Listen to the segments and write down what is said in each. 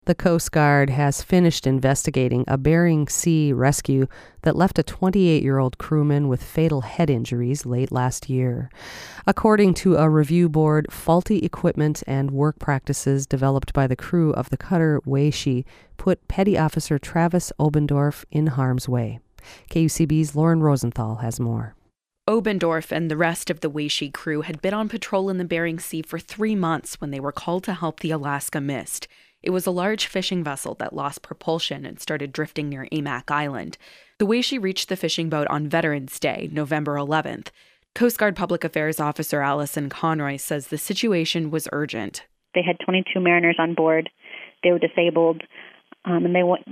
The Coast Guard has finished investigating a Bering Sea rescue that left a 28-year-old crewman with fatal head injuries late last year. According to a review board, faulty equipment and work practices developed by the crew of the cutter Weishi put Petty Officer Travis Obendorf in harm's way. KUCB's Lauren Rosenthal has more. Obendorf and the rest of the Weishi crew had been on patrol in the Bering Sea for 3 months when they were called to help the Alaska Mist. It was a large fishing vessel that lost propulsion and started drifting near Amak Island. The Weishi reached the fishing boat on Veterans Day, November 11th. Coast Guard Public Affairs Officer Allison Conroy says the situation was urgent. They had 22 mariners on board. They were disabled, and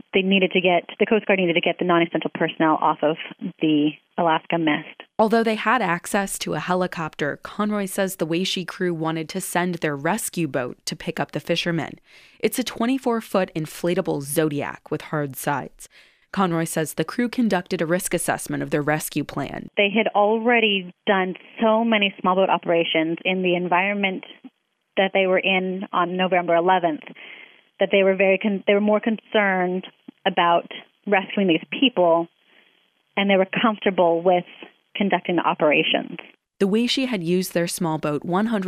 the Coast Guard needed to get the non-essential personnel off of the Alaska Mist. Although they had access to a helicopter, Conroy says the Weishi crew wanted to send their rescue boat to pick up the fishermen. It's a 24-foot inflatable Zodiac with hard sides. Conroy says the crew conducted a risk assessment of their rescue plan. They had already done so many small boat operations in the environment that they were in on November 11th that they were more concerned about rescuing these people, and they were comfortable with conducting the operations. The Weishi had used their small boat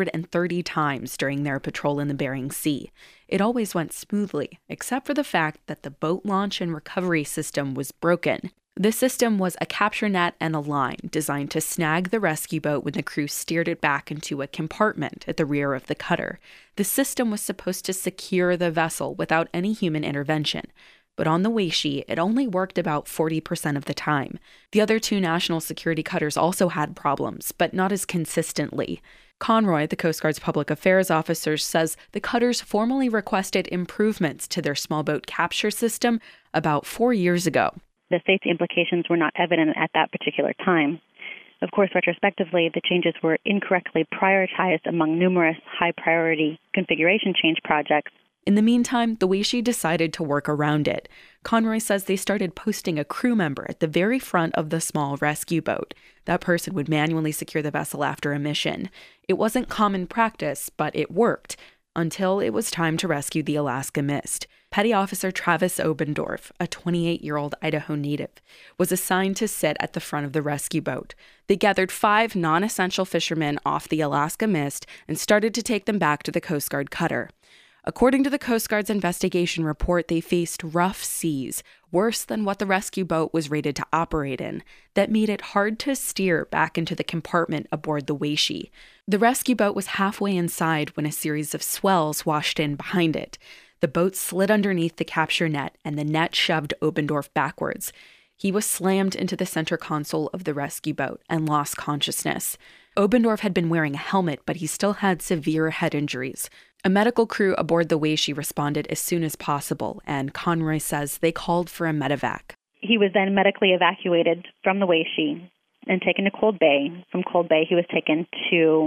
130 times during their patrol in the Bering Sea. It always went smoothly, except for the fact that the boat launch and recovery system was broken. The system was a capture net and a line designed to snag the rescue boat when the crew steered it back into a compartment at the rear of the cutter. The system was supposed to secure the vessel without any human intervention. But on the Weishi, it only worked about 40% of the time. The other 2 national security cutters also had problems, but not as consistently. Conroy, the Coast Guard's public affairs officer, says the cutters formally requested improvements to their small boat capture system about 4 years ago. The safety implications were not evident at that particular time. Of course, retrospectively, the changes were incorrectly prioritized among numerous high-priority configuration change projects. In the meantime, the Weishi decided to work around it. Conroy says they started posting a crew member at the very front of the small rescue boat. That person would manually secure the vessel after a mission. It wasn't common practice, but it worked, until it was time to rescue the Alaska Mist. Petty Officer Travis Obendorf, a 28-year-old Idaho native, was assigned to sit at the front of the rescue boat. They gathered 5 non-essential fishermen off the Alaska Mist and started to take them back to the Coast Guard cutter. According to the Coast Guard's investigation report, they faced rough seas, worse than what the rescue boat was rated to operate in, that made it hard to steer back into the compartment aboard the Weishi. The rescue boat was halfway inside when a series of swells washed in behind it. The boat slid underneath the capture net, and the net shoved Obendorf backwards. He was slammed into the center console of the rescue boat and lost consciousness. Obendorf had been wearing a helmet, but he still had severe head injuries. A medical crew aboard the Weishi responded as soon as possible, and Conroy says they called for a medevac. He was then medically evacuated from the Weishi and taken to Cold Bay. From Cold Bay, he was taken to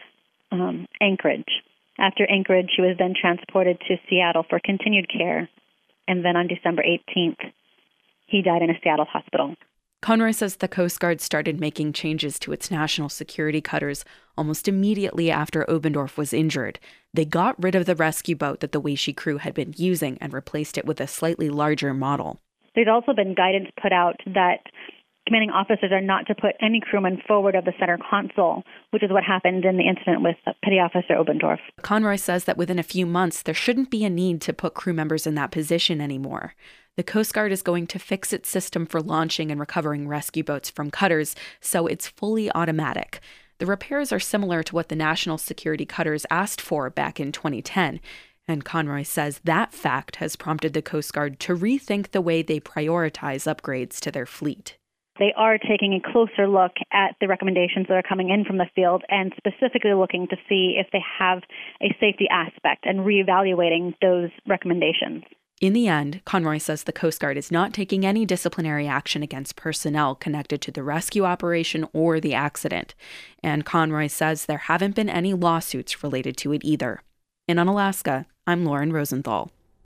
Anchorage. After Anchorage, he was then transported to Seattle for continued care, and then on December 18th, he died in a Seattle hospital. Conroy says the Coast Guard started making changes to its national security cutters almost immediately after Obendorf was injured. They got rid of the rescue boat that the Weishi crew had been using and replaced it with a slightly larger model. There's also been guidance put out that commanding officers are not to put any crewman forward of the center console, which is what happened in the incident with Petty Officer Obendorf. Conroy says that within a few months, there shouldn't be a need to put crew members in that position anymore. The Coast Guard is going to fix its system for launching and recovering rescue boats from cutters, so it's fully automatic. The repairs are similar to what the national security cutters asked for back in 2010. And Conroy says that fact has prompted the Coast Guard to rethink the way they prioritize upgrades to their fleet. They are taking a closer look at the recommendations that are coming in from the field and specifically looking to see if they have a safety aspect and reevaluating those recommendations. In the end, Conroy says the Coast Guard is not taking any disciplinary action against personnel connected to the rescue operation or the accident. And Conroy says there haven't been any lawsuits related to it either. In Unalaska, I'm Lauren Rosenthal.